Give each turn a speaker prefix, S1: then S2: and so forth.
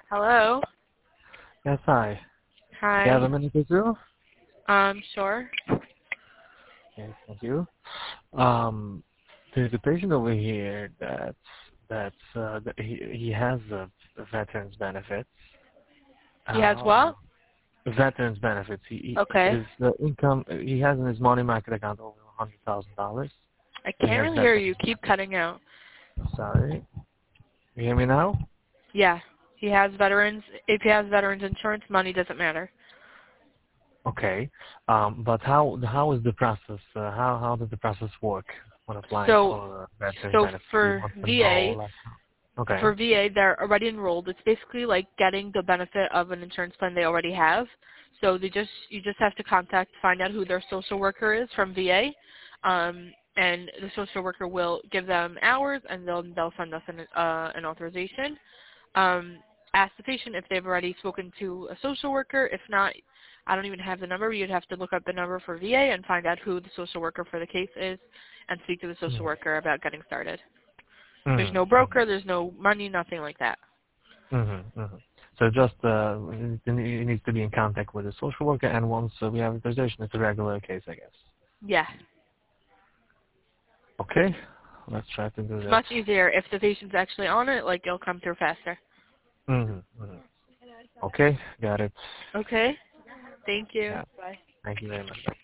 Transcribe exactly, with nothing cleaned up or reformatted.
S1: Hello.
S2: Yes, hi. Do you have a
S1: Hi.
S2: minute or two?
S1: Um, sure.
S2: Yes, thank you. Um, there's a patient over here that's that's uh, that he he has a, a veterans benefits.
S1: He has what?
S2: Um, veterans benefits. He, he
S1: Okay.
S2: his uh, income he has in his money market account over a hundred thousand dollars.
S1: I
S2: He
S1: can't
S2: has
S1: really hear
S2: veterans.
S1: you. Keep cutting out.
S2: Sorry, you hear me now?
S1: Yeah. He has veterans. If he has veterans insurance, money doesn't matter.
S2: Okay. Um, but how how is the process? Uh, how how does the process work when applying
S1: So,
S2: for uh, veterans
S1: so
S2: benefits? Do you
S1: for
S2: want to
S1: V A,
S2: enroll? Okay.
S1: for V A, they're already enrolled. It's basically like getting the benefit of an insurance plan they already have. So they just you just have to contact, find out who their social worker is from V A, um, and the social worker will give them hours, and they'll they'll send us an uh, an authorization. Um, ask the patient if they've already spoken to a social worker. If not, I don't even have the number. You'd have to look up the number for V A and find out who the social worker for the case is, and speak to the social worker about getting started. There's no
S2: Mm-hmm.
S1: broker, there's no money, nothing like that.
S2: Mm-hmm. Mm-hmm. So just uh, you need to be in contact with a social worker, and once uh, we have authorization, it's a regular case, I guess.
S1: Yeah.
S2: Okay. Let's try to do
S1: It's
S2: that.
S1: much easier if the patient's actually on it, like it'll come through faster.
S2: Mm-hmm. Mm-hmm. Okay. Got it.
S1: Okay? Thank you.
S2: Yeah.
S1: Bye.
S2: Thank you very much.